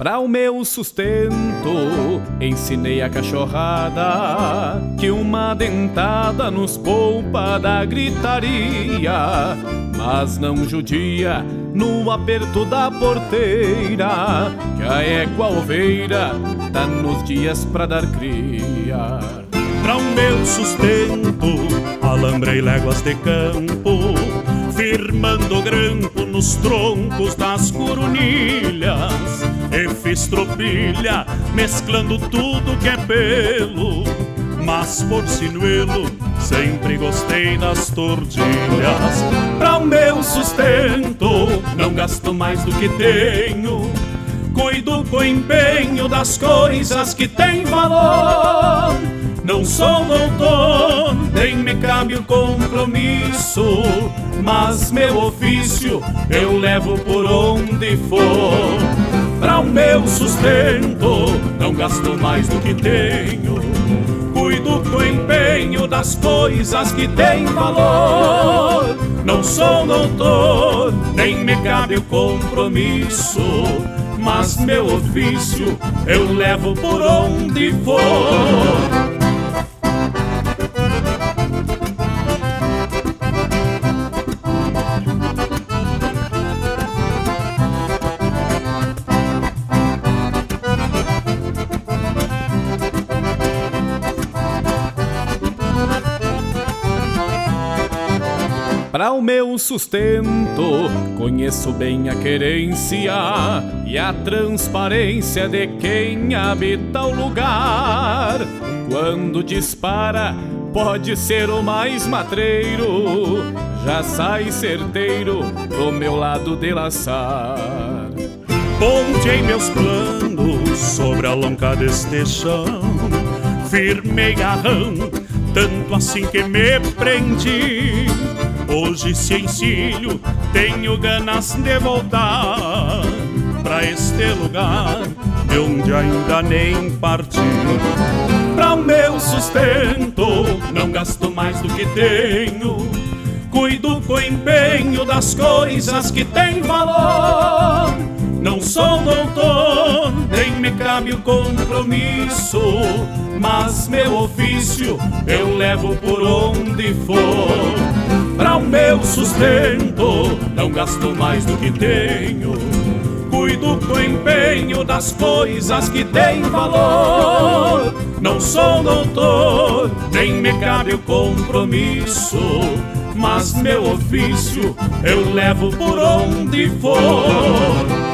Pra o meu sustento, ensinei a cachorrada que uma dentada nos poupa da gritaria, mas não judia no aperto da porteira, que a égua oveira tá nos dias pra dar cria. Pra o meu sustento, alambrei léguas de campo, firmando grampo nos troncos das coronilhas, e fiz tropilha, mesclando tudo que é pelo, mas por sinuelo sempre gostei das tordilhas. Pra o meu sustento, não gasto mais do que tenho, cuido com empenho das coisas que têm valor. Não sou doutor, nem me cabe o compromisso, mas meu ofício eu levo por onde for. Pra o meu sustento, não gasto mais do que tenho, cuido com empenho das coisas que têm valor. Não sou doutor, nem me cabe o compromisso, mas meu ofício eu levo por onde for. Para o meu sustento, conheço bem a querência e a transparência de quem habita o lugar. Quando dispara, pode ser o mais matreiro, já sai certeiro pro meu lado de laçar. Pontei meus planos sobre a longa deste chão, firmei garrão, tanto assim que me prendi. Hoje se encilho, tenho ganas de voltar pra este lugar de onde ainda nem parti. Pra o meu sustento, não gasto mais do que tenho, cuido com empenho das coisas que têm valor. Não sou doutor, nem me cabe o compromisso, mas meu ofício eu levo por onde for. Pra o meu sustento, não gasto mais do que tenho, cuido com empenho das coisas que têm valor. Não sou doutor, nem me cabe o compromisso, mas meu ofício eu levo por onde for.